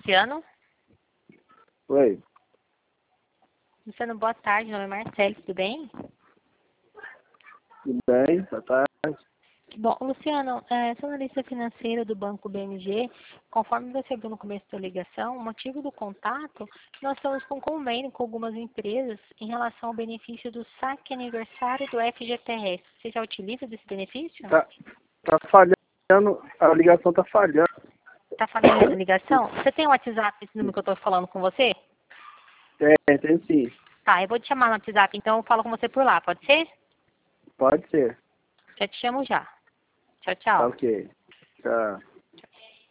Luciano? Oi. Luciano, boa tarde. Meu nome é Marcelo, tudo bem? Tudo bem? Boa tarde. Bom, Luciano, sou analista financeira do Banco BMG. Conforme você viu no começo da ligação, o motivo do contato, nós estamos com um convênio com algumas empresas em relação ao benefício do saque aniversário do FGTS. Você já utiliza desse benefício? Tá falhando, a ligação tá falhando. Tá falando a ligação? Você tem o WhatsApp, esse número que eu estou falando com você? Tem sim. Tá, eu vou te chamar no WhatsApp, então eu falo com você por lá, pode ser? Pode ser. Já te chamo já. Tchau, Tá tchau. ok. Tchau.